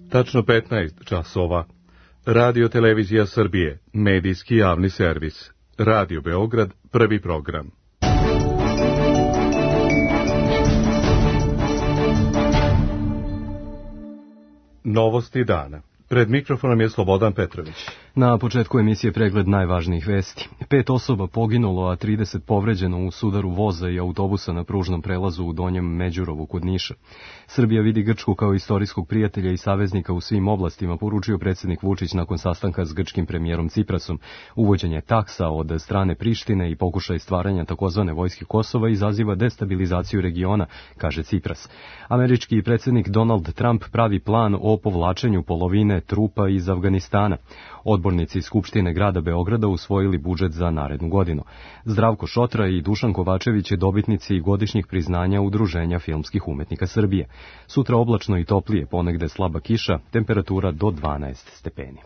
Tačno 15 časova. Radio Televizija Srbije, medijski javni servis. Radio Beograd, prvi program. Novosti dana. Pred mikrofonom je Slobodan Petrović. Na početku emisije pregled najvažnijih vesti. 5 osoba poginulo, a 30 povređeno u sudaru voza i autobusa na pružnom prelazu u Donjem Međurovu kod Niša. Srbija vidi Grčku kao istorijskog prijatelja i saveznika u svim oblastima, poručio predsjednik Vučić nakon sastanka s grčkim premijerom Ciprasom. Uvođenje taksa od strane Prištine i pokušaj stvaranja takozvane vojske Kosova izaziva destabilizaciju regiona, kaže Cipras. Američki predsjednik Donald Trump pravi plan o povlačenju polovine trupa iz Afganistana. Odbornici Skupštine grada Beograda usvojili budžet za narednu godinu. Zdravko Šotra i Dušan Kovačević je dobitnici godišnjih priznanja Udruženja filmskih umetnika Srbije. Sutra oblačno i toplije, ponegde slaba kiša, temperatura do 12 stepeni.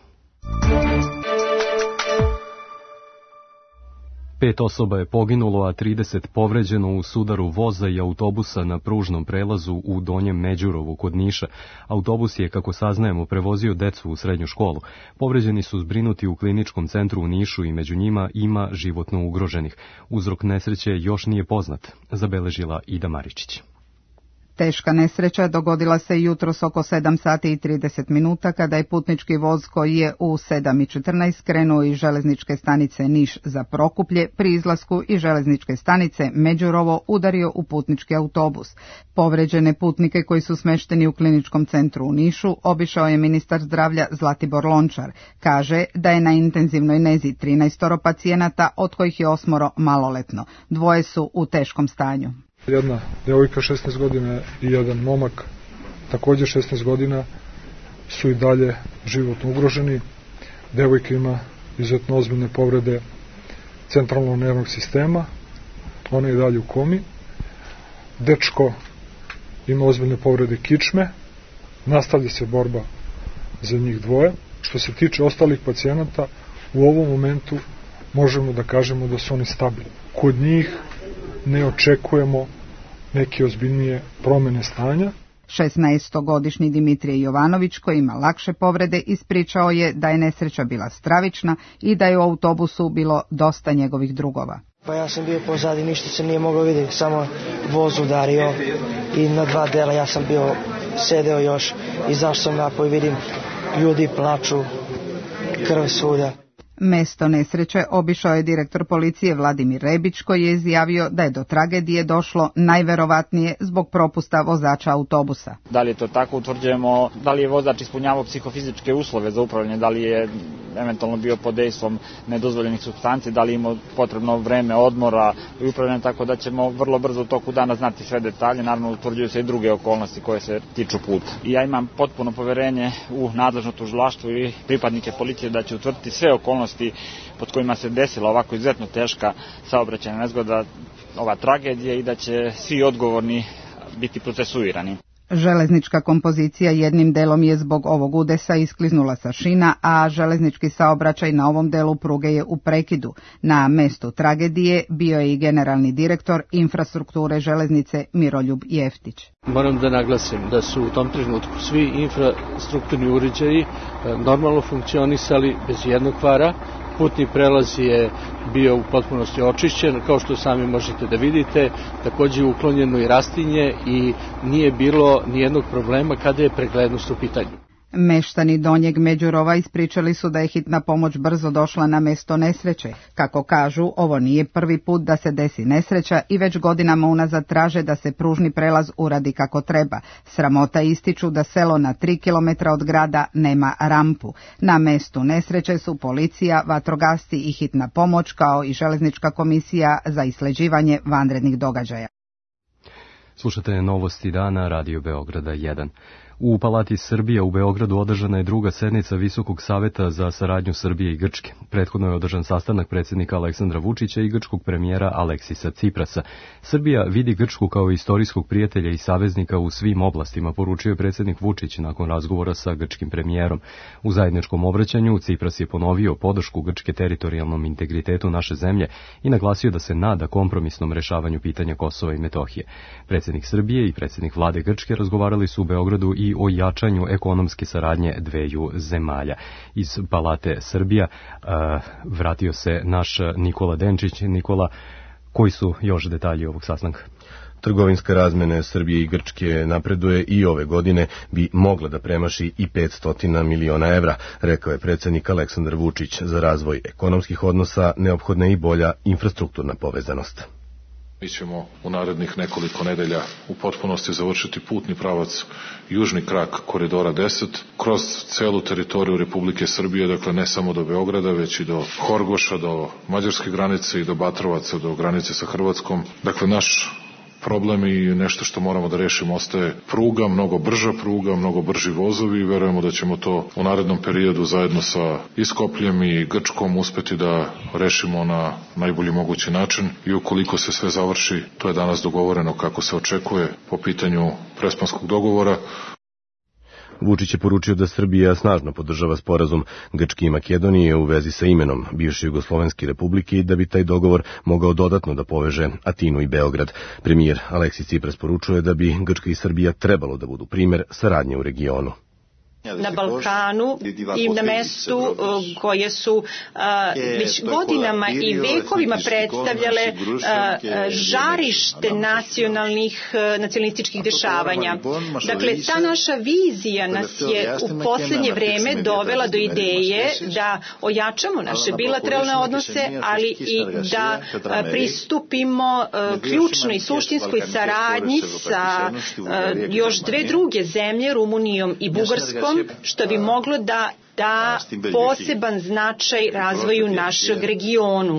5 osoba je poginulo, a 30 povređeno u sudaru voza i autobusa na pružnom prelazu u Donjem Međurovu kod Niša. Autobus je, kako saznajemo, prevozio decu u srednju školu. Povređeni su zbrinuti u kliničkom centru u Nišu i među njima ima životno ugroženih. Uzrok nesreće još nije poznat, zabeležila Ida Maričić. Teška nesreća dogodila se jutros oko 7 sati i 30 minuta kada je putnički voz koji je u 7:14 krenuo iz železničke stanice Niš za Prokuplje pri izlasku iz železničke stanice Međurovo udario u putnički autobus. Povređene putnike koji su smešteni u kliničkom centru u Nišu obišao je ministar zdravlja Zlatibor Lončar. Kaže da je na intenzivnoj nezi 13 pacijenata, od kojih je 8 maloletno. 2 su u teškom stanju. Jedna devojka 16 godina i jedan momak također 16 godina su i dalje životno ugroženi. Devojka ima izuzetno ozbiljne povrede centralnog nervnog sistema, ona je i dalje u komi. Dečko ima ozbiljne povrede kičme, nastavlja se borba za njih dvoje. Što se tiče ostalih pacijenata, u ovom momentu možemo da kažemo da su oni stabilni. Kod njih ne očekujemo neke ozbiljnije promjene stanja. 16-godišnji Dimitrije Jovanović, koji ima lakše povrede, ispričao je da je nesreća bila stravična i da je u autobusu bilo dosta njegovih drugova. Pa ja sam bio pozadi, ništa se nije moglo vidjeti, samo voz udario i na 2 dela ja sam bio sedeo još, izašao sam napoj, vidim ljudi plaču, krv svuda. Mesto nesreće obišao je direktor policije Vladimir Rebić, koji je izjavio da je do tragedije došlo najverovatnije zbog propusta vozača autobusa. Da li je to tako, utvrđujemo da li je vozač ispunjavao psihofizičke uslove za upravljanje, da li je eventualno bio pod dejstvom nedozvoljenih supstanci, da li imao potrebno vreme odmora i upravljanja, tako da ćemo vrlo brzo u toku dana znati sve detalje. Naravno, utvrđuju se i druge okolnosti koje se tiču puta. I ja imam potpuno poverenje u nadležno tužilaštvo i pripadnike policije da će utvrditi sve okolnosti pod kojima se desila ovako izuzetno teška saobraćajna nezgoda, ova tragedija, i da će svi odgovorni biti procesuirani. Železnička kompozicija jednim delom je zbog ovog udesa iskliznula sa šina, a železnički saobraćaj na ovom delu pruge je u prekidu. Na mestu tragedije bio je i generalni direktor infrastrukture železnice Miroljub Jeftić. Moram da naglasim da su u tom trenutku svi infrastrukturni uređaji normalno funkcionisali bez jednog kvara. Putni prelaz je bio u potpunosti očišćen, kao što sami možete da vidite, također uklonjeno i rastinje i nije bilo nijednog problema kada je preglednost u pitanju. Meštani Donjeg Međurova ispričali su da je hitna pomoć brzo došla na mesto nesreće. Kako kažu, ovo nije prvi put da se desi nesreća i već godinama unazad traže da se pružni prelaz uradi kako treba. Sramota ističu da selo na 3 km od grada nema rampu. Na mestu nesreće su policija, vatrogasci i hitna pomoć, kao i železnička komisija za isleđivanje vanrednih događaja. Slušate novosti dana, Radio Beograda 1. U Palati Srbija u Beogradu održana je druga sednica Visokog saveta za saradnju Srbije i Grčke. Prethodno je održan sastanak predsjednika Aleksandra Vučića i grčkog premijera Aleksisa Ciprasa. Srbija vidi Grčku kao istorijskog prijatelja i saveznika u svim oblastima, poručio je predsjednik Vučić nakon razgovora sa grčkim premijerom. U zajedničkom obraćanju Cipras je ponovio podršku Grčke teritorijalnom integritetu naše zemlje i naglasio da se nada kompromisnom rešavanju pitanja Kosova i Metohije. Predsjednik Srbije i predsjednik vlade Grčke razgovarali su u Beogradu i i o jačanju ekonomske saradnje dveju zemalja. Iz Palate Srbija vratio se naš Nikola Denčić. Nikola, koji su još detalji ovog sastanka? Trgovinska razmena Srbije i Grčke napreduje i ove godine bi mogla da premaši i 500 miliona evra, rekao je predsjednik Aleksandar Vučić. Za razvoj ekonomskih odnosa neophodna je i bolja infrastrukturna povezanost. Mi ćemo u narednih nekoliko nedelja u potpunosti završiti putni pravac južni krak koridora 10 kroz celu teritoriju Republike Srbije, dakle ne samo do Beograda, već i do Horgoša, do mađarske granice i do Batrovaca, do granice sa Hrvatskom. Dakle, naš problem i nešto što moramo da rešimo ostaje pruga, mnogo brža pruga, mnogo brži vozovi i verujemo da ćemo to u narednom periodu zajedno sa Skopljem i Grčkom uspeti da rešimo na najbolji mogući način i ukoliko se sve završi, to je danas dogovoreno kako se očekuje po pitanju Prespanskog dogovora. Vučić je poručio da Srbija snažno podržava sporazum Grčke i Makedonije u vezi sa imenom bivše Jugoslovenske republike i da bi taj dogovor mogao dodatno da poveže Atinu i Beograd. Premijer Aleksis Cipras poručuje da bi Grčka i Srbija trebalo da budu primer saradnje u regionu. Na Balkanu i na mestu koje su već godinama i vekovima predstavljale žarište nacionalističkih dešavanja. Dakle, ta naša vizija nas je u posljednje vreme dovela do ideje da ojačamo naše bilateralne odnose, ali i da pristupimo ključnoj i suštinskoj saradnji sa još dve druge zemlje, Rumunijom i Bugarskom, što bi moglo da poseban značaj razvoju našeg regionu.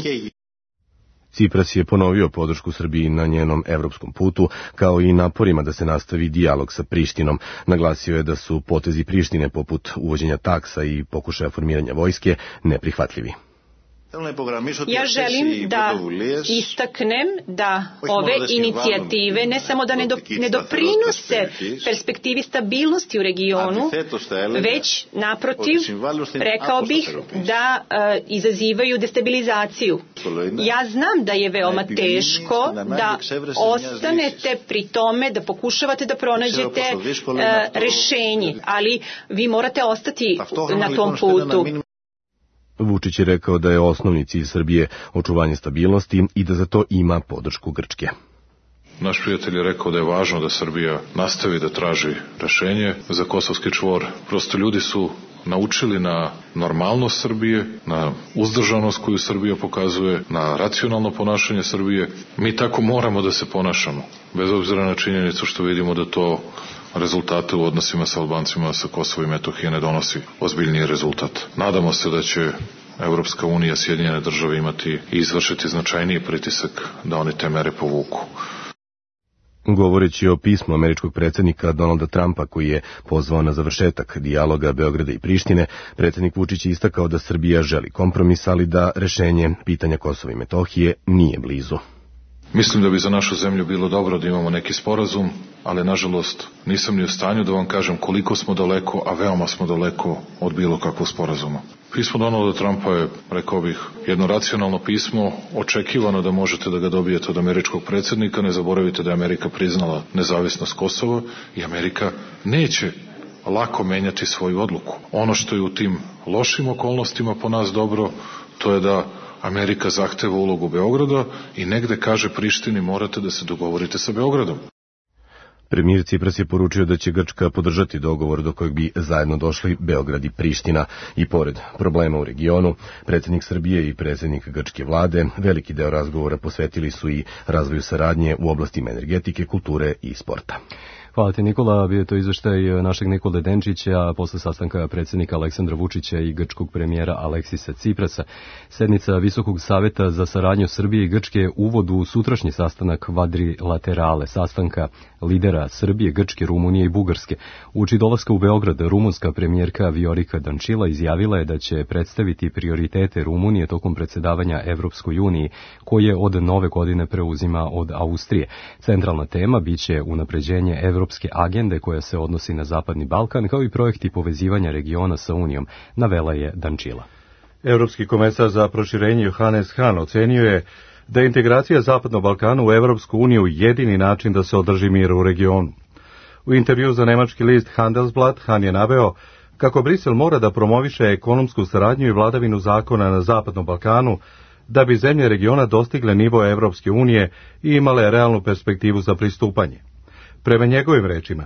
Cipras je ponovio podršku Srbiji na njenom evropskom putu, kao i naporima da se nastavi dijalog sa Prištinom. Naglasio je da su potezi Prištine poput uvođenja taksa i pokušaja formiranja vojske neprihvatljivi. Ja želim da istaknem da ove inicijative ne samo da ne doprinose perspektivi stabilnosti u regionu, već naprotiv, rekao bih da izazivaju destabilizaciju. Ja znam da je veoma teško da ostanete pri tome, da pokušavate da pronađete rešenje, ali vi morate ostati na tom putu. Vučić je rekao da je osnovni cilj Srbije očuvanje stabilnosti i da za to ima podršku Grčke. Naš prijatelj je rekao da je važno da Srbija nastavi da traži rešenje za Kosovski čvor. Prosto ljudi su naučili na normalnost Srbije, na uzdržanost koju Srbija pokazuje, na racionalno ponašanje Srbije. Mi tako moramo da se ponašamo, bez obzira na činjenicu što vidimo da to rezultate u odnosima sa Albancima sa Kosova i Metohije ne donosi ozbiljniji rezultat. Nadamo se da će Evropska unija, Sjedinjene države imati i izvršiti značajniji pritisak da oni te mere povuku. Govoreći o pismu američkog predsjednika Donalda Trumpa koji je pozvao na završetak dijaloga Beograda i Prištine, predsjednik Vučić je istakao da Srbija želi kompromis, ali da rešenje pitanja Kosova i Metohije nije blizu. Mislim da bi za našu zemlju bilo dobro da imamo neki sporazum, ali nažalost nisam ni u stanju da vam kažem koliko smo daleko, a veoma smo daleko od bilo kakvog sporazuma. Pismo Donalda Trumpa je, rekao bih, jedno racionalno pismo, očekivano da možete da ga dobijete od američkog predsjednika. Ne zaboravite da je Amerika priznala nezavisnost Kosova i Amerika neće lako menjati svoju odluku. Ono što je u tim lošim okolnostima po nas dobro, to je da Amerika zahteva ulogu Beograda i negde kaže Prištini morate da se dogovorite sa Beogradom. Premijer Cipras je poručio da će Grčka podržati dogovor do kojeg bi zajedno došli Beograd i Priština. I pored problema u regionu, predsjednik Srbije i predsjednik grčke vlade veliki deo razgovora posvetili su i razvoju saradnje u oblastima energetike, kulture i sporta. Hvala ti, Nikola. Bio je to izveštaj našeg Nikole Denčića posle sastanka predsjednika Aleksandra Vučića i grčkog premijera Aleksisa Ciprasa. Sednica Visokog saveta za saradnju Srbije i Grčke je uvod u sutrašnji sastanak kvadrilaterale, sastanka lidera Srbije, Grčke, Rumunije i Bugarske. Uoči dolaska u Beograd, rumunska premijerka Viorica Dančila izjavila je da će predstaviti prioritete Rumunije tokom predsjedavanja Evropskoj uniji, koje od nove godine preuzima od Austrije. Centralna tema biće unapređenje evropske agende koja se odnosi na Zapadni Balkan, kao i projekti povezivanja regiona sa Unijom, navela je Dančila. Evropski komesar za proširenje Johannes Hahn ocenio je da je integracija Zapadnog Balkana u Evropsku uniju jedini način da se održi mir u regionu. U intervju za nemački list Handelsblatt Han je naveo kako Brisel mora da promoviše ekonomsku saradnju i vladavinu zakona na Zapadnom Balkanu, da bi zemlje regiona dostigle nivo Evropske unije i imale realnu perspektivu za pristupanje. Prema njegovim rečima,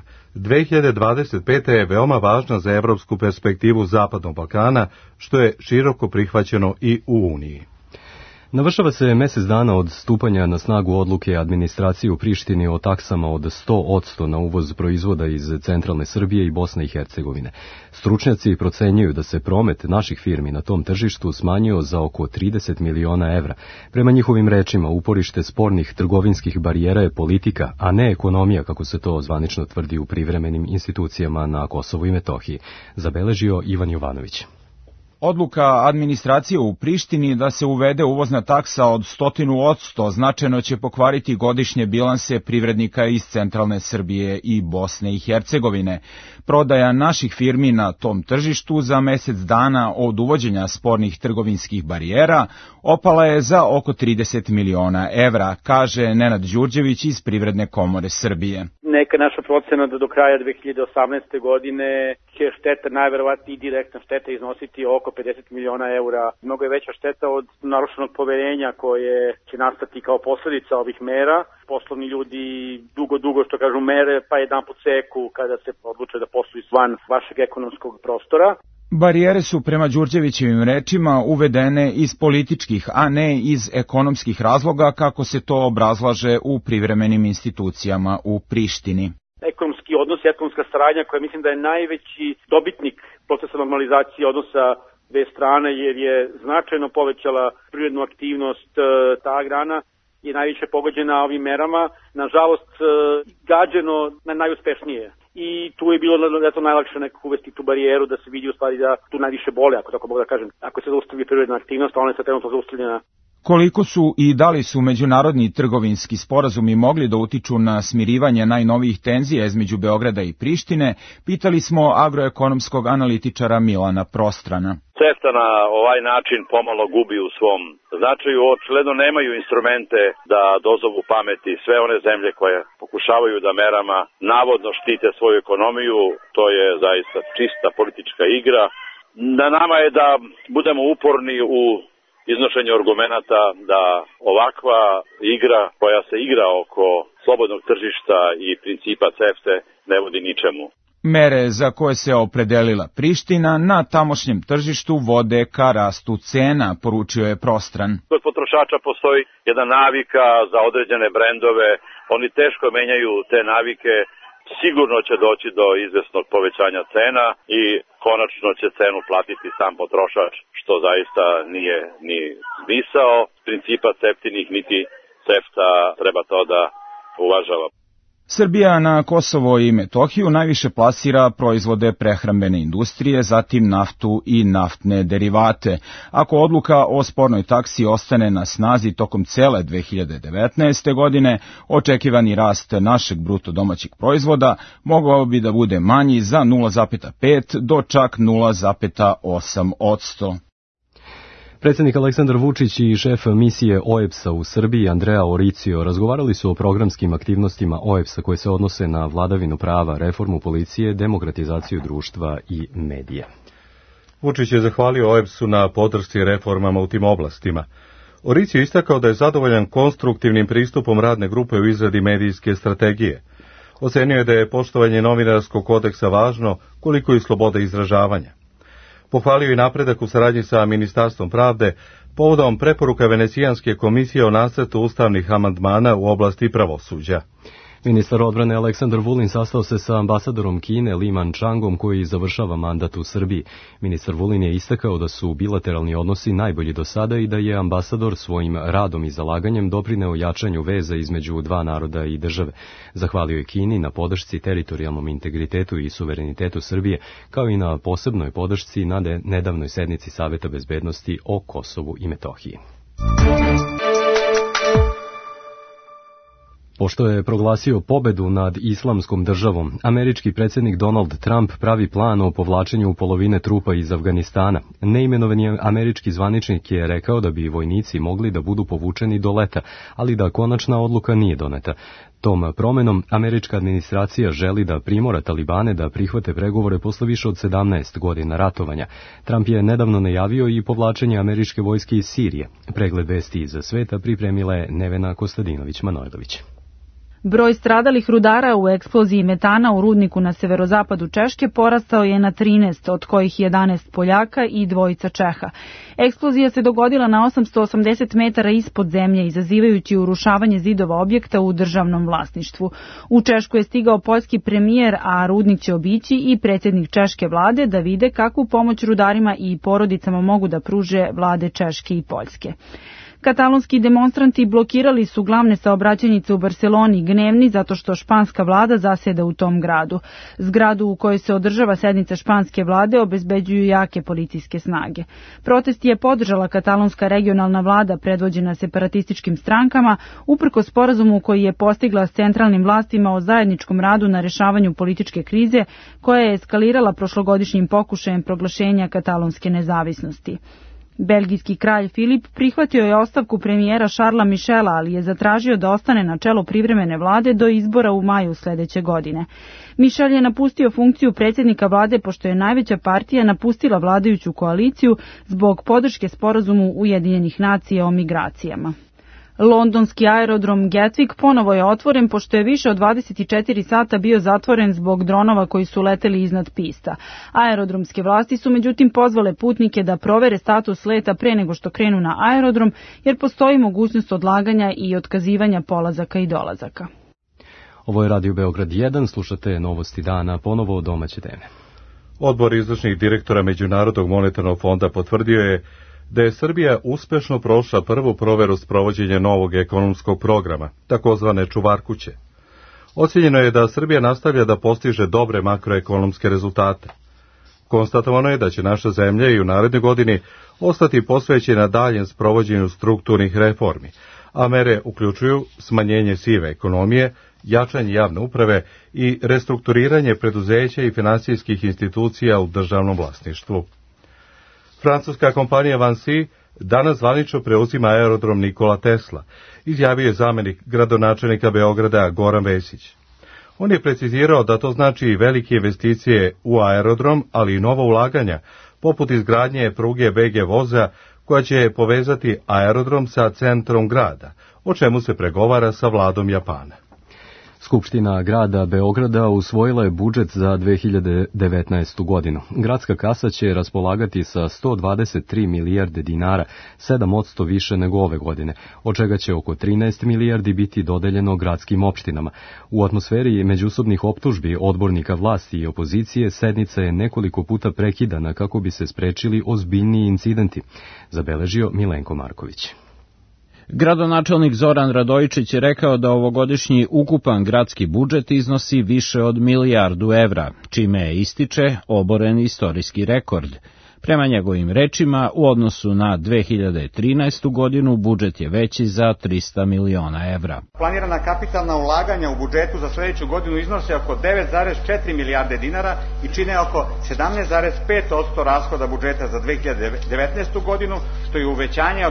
2025. je veoma važna za evropsku perspektivu Zapadnog Balkana, što je široko prihvaćeno i u Uniji. Navršava se mjesec dana od stupanja na snagu odluke administracije u Prištini o taksama od 100% na uvoz proizvoda iz centralne Srbije i Bosne i Hercegovine. Stručnjaci procenjuju da se promet naših firmi na tom tržištu smanjio za oko 30 miliona evra. Prema njihovim rečima, uporište spornih trgovinskih barijera je politika, a ne ekonomija, kako se to zvanično tvrdi u privremenim institucijama na Kosovu i Metohiji, zabeležio Ivan Jovanović. Odluka administracije u Prištini da se uvede uvozna taksa od 100% značajno će pokvariti godišnje bilanse privrednika iz centralne Srbije i Bosne i Hercegovine. Prodaja naših firmi na tom tržištu za mjesec dana od uvođenja spornih trgovinskih barijera opala je za oko 30 miliona evra, kaže Nenad Đurđević iz Privredne komore Srbije. Neka naša procena da do kraja 2018. godine će šteta, najverovatnije direktna šteta, iznositi oko 50 miliona eura. Mnogo je veća šteta od narušenog poverenja koje će nastati kao posljedica ovih mera. Poslovni ljudi dugo, što kažu, mere, pa jedan put seku kada se odluče da posluju van vašeg ekonomskog prostora. Barijere su prema Đurđevićevim rečima uvedene iz političkih, a ne iz ekonomskih razloga, kako se to obrazlaže u privremenim institucijama u Prištini. Ekonomski odnos i ekonomska saradnja, koja mislim da je najveći dobitnik procesa normalizacije odnosa dve strane, jer je značajno povećala privrednu aktivnost, ta grana je najviše pogođena ovim merama, nažalost gađeno na najuspešnije. I tu je bilo najlakše nekako uvesti tu barijeru da se vidi u stvari da tu najviše bole, ako tako mogu da kažem. Ako se zaustavi privredna aktivnost, ona je sad trenutno zaustavljena. Koliko su i da li su međunarodni trgovinski sporazumi mogli da utiču na smirivanje najnovijih tenzija između Beograda i Prištine, pitali smo agroekonomskog analitičara Milana Prostrana. CEFTA na ovaj način pomalo gubi u svom značaju. Očigledno nemaju instrumente da dozovu pameti sve one zemlje koje pokušavaju da merama navodno štite svoju ekonomiju. To je zaista čista politička igra. Na nama je da budemo uporni u iznošenju argumenata da ovakva igra koja se igra oko slobodnog tržišta i principa CEFTA ne vodi ničemu. Mere za koje se opredelila Priština na tamošnjem tržištu vode ka rastu cena, poručio je Prostran. Kod potrošača postoji jedna navika za određene brendove, oni teško menjaju te navike, sigurno će doći do izvesnog povećanja cena i konačno će cenu platiti sam potrošač, što zaista nije ni smisao principa CEFTA-inih, niti CEFTA treba to da uvažava. Srbija na Kosovo i Metohiju najviše plasira proizvode prehrambene industrije, zatim naftu i naftne derivate. Ako odluka o spornoj taksi ostane na snazi tokom cele 2019. godine, očekivani rast našeg bruto domaćeg proizvoda mogao bi da bude manji za 0,5 do čak 0,8%. Predsjednik Aleksandar Vučić i šef misije OEBS-a u Srbiji Andrea Oricio razgovarali su o programskim aktivnostima OEBS-a koje se odnose na vladavinu prava, reformu policije, demokratizaciju društva i medije. Vučić je zahvalio OEBS-u na podršci reformama u tim oblastima. Oricio je istakao da je zadovoljan konstruktivnim pristupom radne grupe u izradi medijske strategije. Ocenio je da je poštovanje novinarskog kodeksa važno, koliko i sloboda izražavanja. Pohvalio i napredak u saradnji sa Ministarstvom pravde povodom preporuka Venecijanske komisije o nacrtu ustavnih amandmana u oblasti pravosuđa. Ministar odbrane Aleksandar Vulin sastao se sa ambasadorom Kine Li Manchangom koji završava mandat u Srbiji. Ministar Vulin je istakao da su bilateralni odnosi najbolji do sada i da je ambasador svojim radom i zalaganjem doprineo jačanju veza između dva naroda i države. Zahvalio je Kini na podršci teritorijalnom integritetu i suverenitetu Srbije, kao i na posebnoj podršci na nedavnoj sednici Saveta bezbednosti o Kosovu i Metohiji. Pošto je proglasio pobedu nad islamskom državom, američki predsjednik Donald Trump pravi plan o povlačenju polovine trupa iz Afganistana. Neimenovani američki zvaničnik je rekao da bi vojnici mogli da budu povučeni do leta, ali da konačna odluka nije doneta. Tom promenom američka administracija želi da primora Talibane da prihvate pregovore posle više od 17 godina ratovanja. Trump je nedavno najavio i povlačenje američke vojske iz Sirije. Pregled vesti iz sveta pripremila je Nevena Kostadinović-Manojlović. Broj stradalih rudara u eksploziji metana u rudniku na severozapadu Češke porastao je na 13, od kojih 11 Poljaka i 2 Čeha. Eksplozija se dogodila na 880 metara ispod zemlje, izazivajući urušavanje zidova objekta u državnom vlasništvu. U Češku je stigao poljski premijer, a rudnik će obići i predsjednik češke vlade da vide kakvu pomoć rudarima i porodicama mogu da pruže vlade Češke i Poljske. Katalonski demonstranti blokirali su glavne saobraćajnice u Barseloni gnevni zato što španska vlada zaseda u tom gradu. Zgradu u kojoj se održava sednica španske vlade obezbeđuju jake policijske snage. Protest je podržala katalonska regionalna vlada predvođena separatističkim strankama uprkos sporazumu koji je postigla s centralnim vlastima o zajedničkom radu na rešavanju političke krize koja je eskalirala prošlogodišnjim pokušajem proglašenja katalonske nezavisnosti. Belgijski kralj Filip prihvatio je ostavku premijera Šarla Mišela, ali je zatražio da ostane na čelu privremene vlade do izbora u maju sledeće godine. Mišel je napustio funkciju predsjednika vlade pošto je najveća partija napustila vladajuću koaliciju zbog podrške sporazumu Ujedinjenih nacija o migracijama. Londonski aerodrom Gatwick ponovo je otvoren pošto je više od 24 sata bio zatvoren zbog dronova koji su leteli iznad pista. Aerodromske vlasti su međutim pozvale putnike da provere status leta pre nego što krenu na aerodrom, jer postoji mogućnost odlaganja i otkazivanja polazaka i dolazaka. Ovo je Radio Beograd 1, slušate novosti dana, ponovo domaće teme. Odbor izvršnih direktora Međunarodnog monetarnog fonda potvrdio je da je Srbija uspešno prošla prvu proveru sprovođenja novog ekonomskog programa, takozvane čuvarkuće. Ocijenjeno je da Srbija nastavlja da postiže dobre makroekonomske rezultate. Konstatovano je da će naša zemlja i u narednoj godini ostati posvećena daljem sprovođenju strukturnih reformi, a mere uključuju smanjenje sive ekonomije, jačanje javne uprave i restrukturiranje preduzeća i finansijskih institucija u državnom vlasništvu. Francuska kompanija Vinci danas zvanično preuzima aerodrom Nikola Tesla, izjavio je zamenik gradonačelnika Beograda Goran Vesić. On je precizirao da to znači velike investicije u aerodrom, ali i nova ulaganja, poput izgradnje pruge BG voza koja će povezati aerodrom sa centrom grada, o čemu se pregovara sa vladom Japana. Skupština grada Beograda usvojila je budžet za 2019. godinu. Gradska kasa će raspolagati sa 123 milijarde dinara, 7% više nego ove godine, od čega će oko 13 milijardi biti dodeljeno gradskim opštinama. U atmosferi međusobnih optužbi odbornika vlasti i opozicije sednica je nekoliko puta prekidana kako bi se sprečili ozbiljniji incidenti, zabeležio Milenko Marković. Gradonačelnik Zoran Radojičić je rekao da ovogodišnji ukupan gradski budžet iznosi više od 1 milijardu evra, čime je ističe oboren istorijski rekord. Prema njegovim rečima, u odnosu na 2013. godinu budžet je veći za 300 miliona evra. Planirana kapitalna ulaganja u budžetu za sledeću godinu iznose oko 9,4 milijarde dinara i čine oko 17,5% rashoda budžeta za 2019. godinu, što je uvećanje od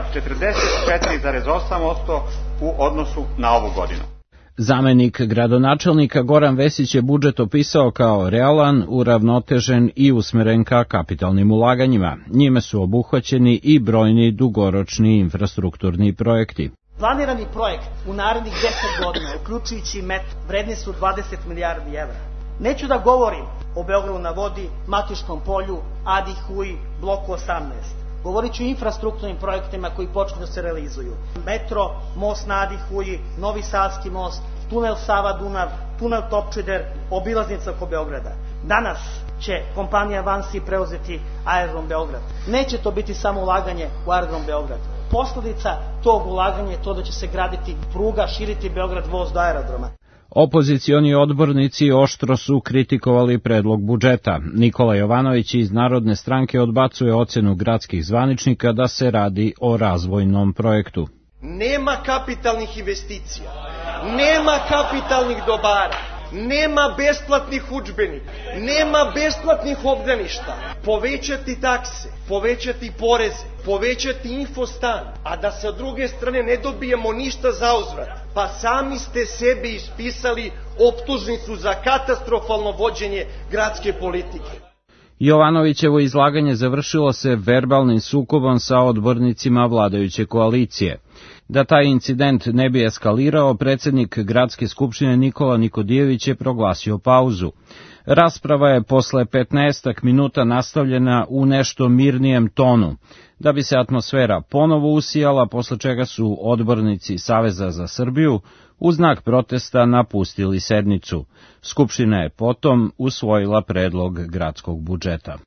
44,8% u odnosu na ovu godinu. Zamenik gradonačelnika Goran Vesić je budžet opisao kao realan, uravnotežen i usmeren ka kapitalnim ulaganjima. Njime su obuhvaćeni i brojni dugoročni infrastrukturni projekti. Planirani projekt u narednih 10 godina, uključujući metro, vredni su 20 milijardi evra. Neću da govorim o Beogradu na vodi, Matiškom polju, Adi Huj, bloku 18. Govorit ću o infrastrukturnim projektima koji počnu da se realizuju. Metro, most na Adi Huji, Novi Savski most, tunel Sava-Dunav, tunel Topčider, obilaznica oko Beograda. Danas će kompanija Vinci preuzeti aerodrom Beograd. Neće to biti samo ulaganje u aerodrom Beograd. Posledica tog ulaganja je to da će se graditi pruga, širiti Beograd voz do aerodroma. Opozicioni odbornici oštro su kritikovali predlog budžeta. Nikola Jovanović iz Narodne stranke odbacuje ocenu gradskih zvaničnika da se radi o razvojnom projektu. Nema kapitalnih investicija, nema kapitalnih dobara, Nema besplatnih udžbenika, nema besplatnih obdaništa. Povećati takse, povećati poreze, povećati infostan, a da sa druge strane ne dobijemo ništa za uzvrat. Pa sami ste sebi ispisali optužnicu za katastrofalno vođenje gradske politike. Jovanovićevo izlaganje završilo se verbalnim sukobom sa odbornicima vladajuće koalicije. Da taj incident ne bi eskalirao, predsjednik Gradske skupštine Nikola Nikodijević je proglasio pauzu. Rasprava je posle 15 minuta nastavljena u nešto mirnijem tonu, da bi se atmosfera ponovo usijala, posle čega su odbornici Saveza za Srbiju u znak protesta napustili sednicu. Skupština je potom usvojila predlog gradskog budžeta.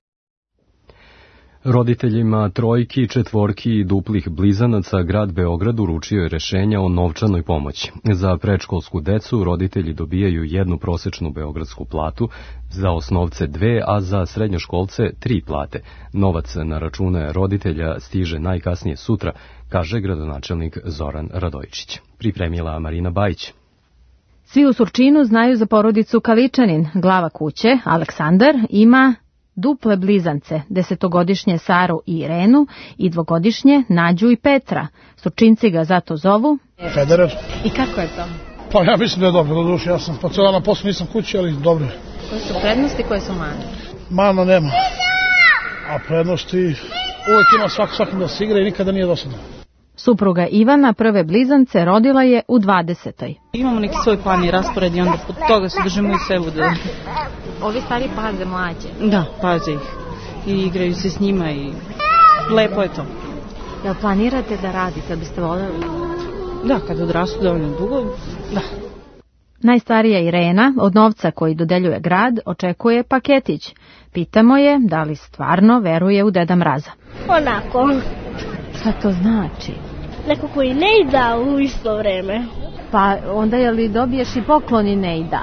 Roditeljima trojki, četvorki i duplih blizanaca grad Beograd uručio je rešenja o novčanoj pomoći. Za predškolsku decu roditelji dobijaju 1 prosečnu beogradsku platu, za osnovce 2, a za srednjoškolce 3 plate. Novac na račune roditelja stiže najkasnije sutra, kaže gradonačelnik Zoran Radojičić. Pripremila Marina Bajić. Svi u Surčinu znaju za porodicu Kaličanin. Glava kuće, Aleksandar, ima duple blizance, 10-godišnje Saru i Irenu i 2-godišnje Nađu i Petra. Surčinci ga zato zovu Federer. I kako je to? Pa ja mislim da je dobro, doduše, ja sam po cijela na poslu, nisam kući, ali dobro je. Koje su prednosti, koje su mane? Mana nema, a prednosti uvijek ima svakom da se igra i nikada nije dosadno. Supruga Ivana prve blizance rodila je u 20. Imamo neki svoj plan i raspored i onda pod toga se držimo u sebu. Da... Ovi stari paze mlađe? Da, paze ih. I igraju se s njima i lepo je to. Jel planirate da radite, biste voljeli? Da, kad odrastu dovoljno dugo, da. Najstarija Irena, od novca koji dodeljuje grad, očekuje paketić. Pitamo je da li stvarno veruje u Deda Mraza. Onako. Šta to znači? Neko koji ne ida u isto vreme. Pa onda je li dobiješ i poklon i ne ida?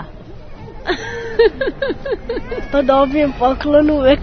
Pa dobijem poklon uvek.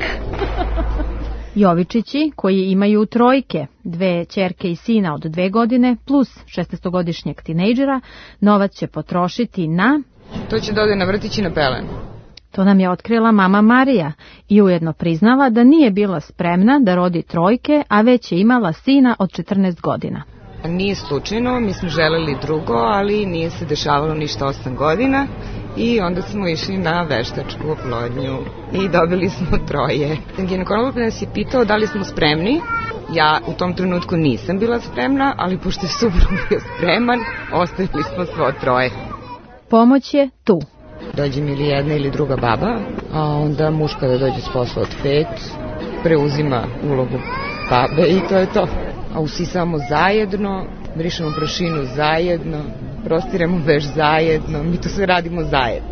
Jovičići, koji imaju trojke, 2 ćerke i sina od 2 godine, plus 16-godišnjeg tinejdžera, novac će potrošiti na... To će da ode na vrtić i na pelenu. To nam je otkrila mama Marija i ujedno priznala da nije bila spremna da rodi trojke, a već je imala sina od 14 godina. Nije slučajno, mi smo želeli drugo, ali nije se dešavalo ništa 8 godina i onda smo išli na veštačku oplodnju i dobili smo 3. Ginekolog nas je pitao da li smo spremni. Ja u tom trenutku nisam bila spremna, ali pošto je suprug bio spreman, ostavili smo svo 3. Pomoć je tu. Dođe mi ili jedna ili druga baba, a onda muž kada dođe s posla od 5, preuzima ulogu babe i to je to. A usisamo zajedno, brišemo prašinu zajedno, prostiremo veš zajedno, mi to sve radimo zajedno.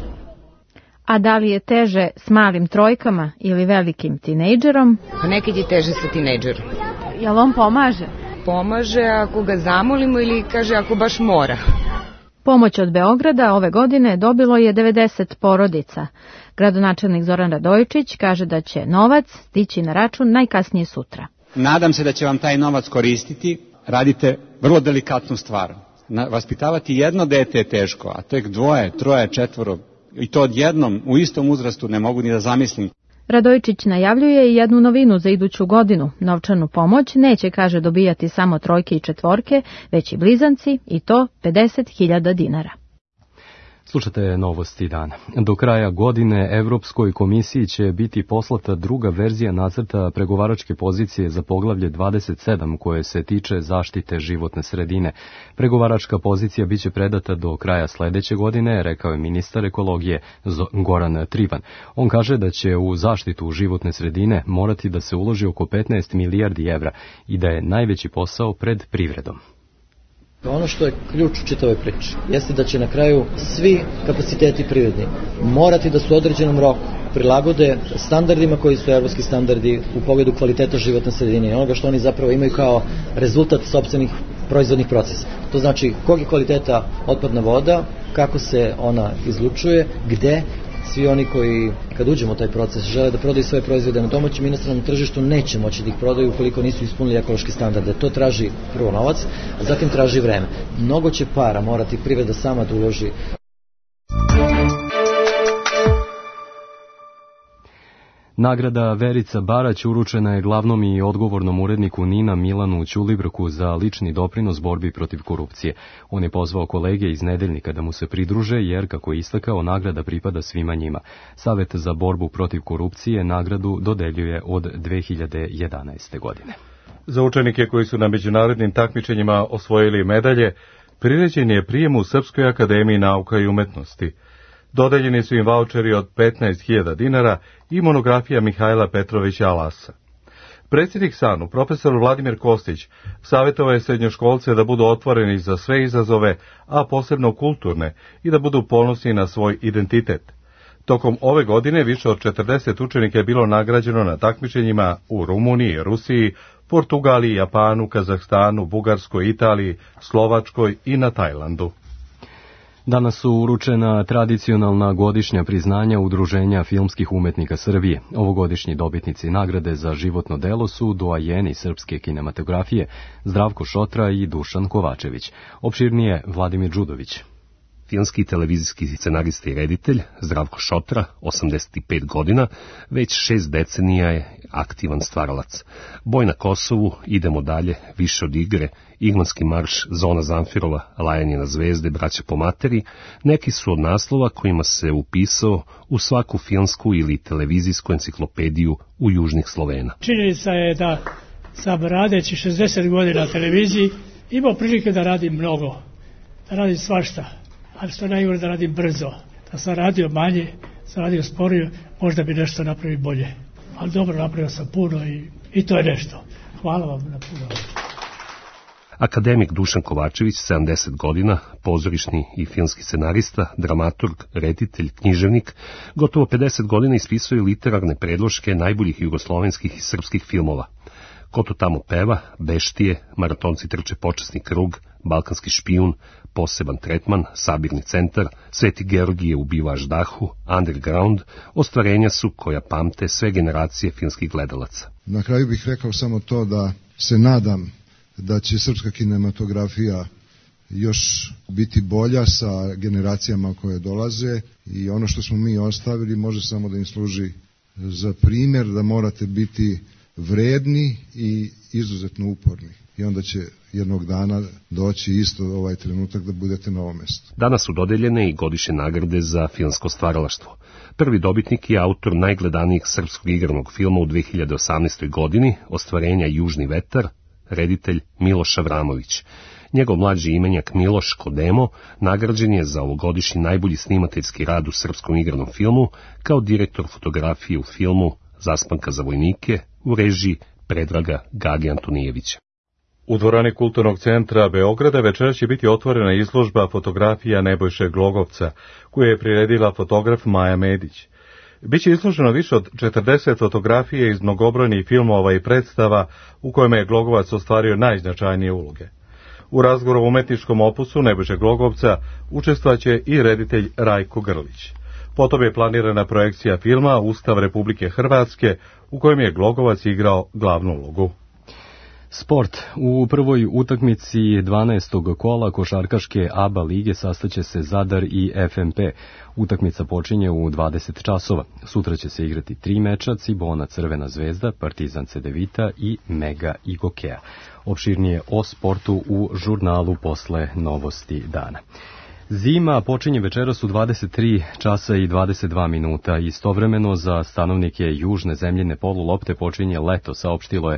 A da li je teže s malim trojkama ili velikim tinejdžerom? Pa nekad je teže sa tinejdžerom. Jel on pomaže? Pomaže ako ga zamolimo ili kaže ako baš mora. Pomoć od Beograda ove godine dobilo je 90 porodica. Gradonačelnik Zoran Radojičić kaže da će novac stići na račun najkasnije sutra. Nadam se da će vam taj novac koristiti. Radite vrlo delikatnu stvar. Vaspitavati jedno dete je teško, a tek 2, 3, 4 i to odjednom u istom uzrastu ne mogu ni da zamislim. Radojičić najavljuje i jednu novinu za iduću godinu. Novčanu pomoć neće, kaže, dobijati samo trojke i četvorke, već i blizanci, i to 50.000 dinara. Slušate novosti dana. Do kraja godine Evropskoj komisiji će biti poslata druga verzija nacrta pregovaračke pozicije za poglavlje 27 koje se tiče zaštite životne sredine. Pregovaračka pozicija biće predata do kraja sledeće godine, rekao je ministar ekologije Goran Trivan. On kaže da će u zaštitu životne sredine morati da se uloži oko 15 milijardi evra i da je najveći posao pred privredom. Ono što je ključ u čitavoj priči jeste da će na kraju svi kapaciteti privredni morati da su u određenom roku prilagode standardima koji su evropski standardi u pogledu kvaliteta životne sredine i onoga što oni zapravo imaju kao rezultat sopstvenih proizvodnih procesa. To znači kog je kvaliteta otpadna voda, kako se ona izlučuje, gde. Svi oni koji, kad uđemo u taj proces, žele da prodaju svoje proizvode na domaćem i inostranom tržištu, neće moći da ih prodaju ukoliko nisu ispunili ekološke standarde. To traži prvo novac, a zatim traži vreme. Mnogo će para morati privreda sama da uloži. Nagrada Verica Barać uručena je glavnom i odgovornom uredniku NIN-a Milanu Ćulibrku za lični doprinos borbi protiv korupcije. On je pozvao kolege iz Nedeljnika da mu se pridruže jer, kako je istakao, nagrada pripada svima njima. Savet za borbu protiv korupcije nagradu dodeljuje od 2011. godine. Za učenike koji su na međunarodnim takmičenjima osvojili medalje, priređen je prijem u Srpskoj akademiji nauka i umetnosti. Dodeljeni su im vaučeri od 15.000 dinara i monografija Mihajla Petrovića Alasa. Predsjednik SANU, profesor Vladimir Kostić, savjetovao je srednjoškolce da budu otvoreni za sve izazove, a posebno kulturne, i da budu ponosni na svoj identitet. Tokom ove godine više od 40 učenika je bilo nagrađeno na takmičenjima u Rumuniji, Rusiji, Portugaliji, Japanu, Kazahstanu, Bugarskoj, Italiji, Slovačkoj i na Tajlandu. Danas su uručena tradicionalna godišnja priznanja Udruženja filmskih umetnika Srbije. Ovogodišnji dobitnici nagrade za životno delo su doajeni srpske kinematografije Zdravko Šotra i Dušan Kovačević. Opširnije Vladimir Đudović. Filmski i televizijski scenarista i reditelj Zdravko Šotra, 85 godina, već 6 decenija je aktivan stvaralac. Boj na Kosovu, Idemo dalje, Više od igre, Igmanski marš, Zona Zamfirova, Lajanje na zvezde, Braća po materi, neki su od naslova kojima se upisao u svaku filmsku ili televizijsku enciklopediju u južnih Slovena. Činjenica je da sam radeći 60 godina na televiziji imao prilike da radim mnogo, da radim svašta. Ali što najgore da radim brzo. Da sam radio manje, sam radio sporije, možda bi nešto napravio bolje. Ali dobro, napravio sam puno i to je nešto. Hvala vam na puno. Akademik Dušan Kovačević, 70 godina, pozorišni i filmski scenarista, dramaturg, reditelj, književnik, gotovo 50 godina ispisao je literarne predloške najboljih jugoslovenskih i srpskih filmova. Ko to tamo peva, Beštije, Maratonci trče počasni krug, Balkanski špijun, Poseban tretman, Sabirni centar, Sveti Georgije ubiva Aždahu, Underground, ostvarenja su koja pamte sve generacije filmskih gledalaca. Na kraju bih rekao samo to da se nadam da će srpska kinematografija još biti bolja sa generacijama koje dolaze i ono što smo mi ostavili može samo da im služi za primjer da morate biti vredni i izuzetno uporni. I onda će jednog dana doći isto ovaj trenutak da budete na ovom mjestu. Danas su dodeljene i godišnje nagrade za filmsko stvaralaštvo. Prvi dobitnik je autor najgledanijih srpskog igranog filma u 2018. godini, ostvarenja Južni vetar, reditelj Miloš Avramović. Njegov mlađi imenjak Miloš Kodemo nagrađen je za ovogodišnji najbolji snimateljski rad u srpskom igranom filmu kao direktor fotografije u filmu Zaspanka za vojnike u režiji Predraga Gage Antonijevića. U dvorani Kulturnog centra Beograda večeras će biti otvorena izložba fotografija Nebojše Glogovca, koju je priredila fotograf Maja Medić. Biće izloženo više od 40 fotografije iz mnogobrojnih filmova i predstava u kojima je Glogovac ostvario najznačajnije uloge. U razgovoru o umetničkom opusu Nebojše Glogovca učestvaće i reditelj Rajko Grlić. Potom je planirana projekcija filma Ustav Republike Hrvatske, u kojem je Glogovac igrao glavnu ulogu. Sport. U prvoj utakmici 12. kola košarkaške ABA lige sastaće se Zadar i FNP. Utakmica počinje u 20 časova. Sutra će se igrati 3 meča: Cibona Crvena zvezda, Partizan Cedevita i Mega Igokea. Opširnije o sportu u žurnalu posle novosti dana. Zima počinje večeras u 23 časa i 22 minuta. Istovremeno za stanovnike južne zemljine polulopte počinje leto, saopštilo je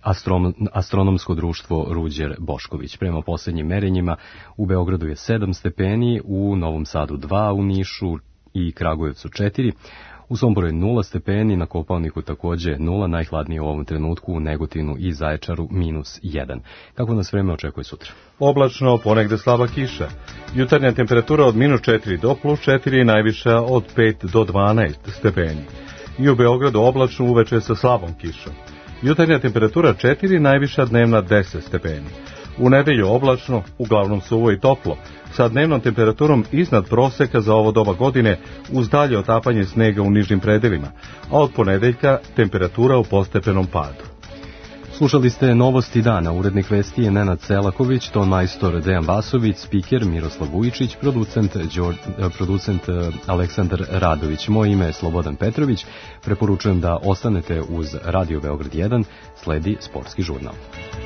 astronomsko društvo Ruđer Bošković. Prema posljednjim merenjima u Beogradu je 7 stepeni, u Novom Sadu 2, u Nišu i Kragujevcu 4, u Somboru je 0 stepeni, na Kopaoniku takođe 0, najhladnije u ovom trenutku u Negotinu i Zaječaru -1. Kako nas vreme očekuje sutra? Oblačno, ponegde slaba kiša. Jutarnja temperatura od -4 do +4, najviša od 5 do 12 stepeni. I u Beogradu oblačno, uveče sa slabom kišom. Jutarnja temperatura 4, najviša dnevna 10 stepeni. U nedelju oblačno, uglavnom suvo i toplo, sa dnevnom temperaturom iznad proseka za ovo doba godine uz dalje otapanje snega u nižim predelima, a od ponedeljka temperatura u postepenom padu. Slušali ste Novosti dana, urednik vesti je Nenad Selaković, ton majstor Dejan Vasović, spiker Miroslav Vujičić, producent Aleksandar Radović. Moje ime je Slobodan Petrović, preporučujem da ostanete uz Radio Beograd 1, sledi sportski žurnal.